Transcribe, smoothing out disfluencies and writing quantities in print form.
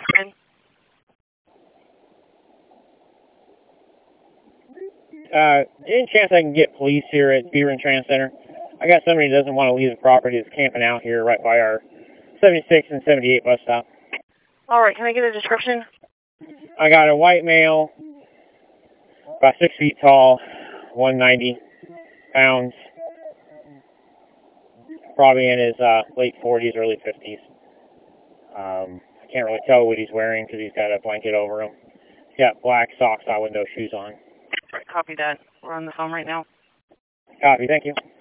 Any chance I can get police here at Beaver and Trans Center? I got somebody that doesn't want to leave the property that's camping out here right by our 76 and 78 bus stop. All right, can I get a description? I got a white male, about 6 feet tall, 190 pounds, probably in his late 40s, early 50s. I can't really tell what he's wearing because he's got a blanket over him. He's got black socks on with no shoes on. All right, copy that. We're on the phone right now. Copy, thank you.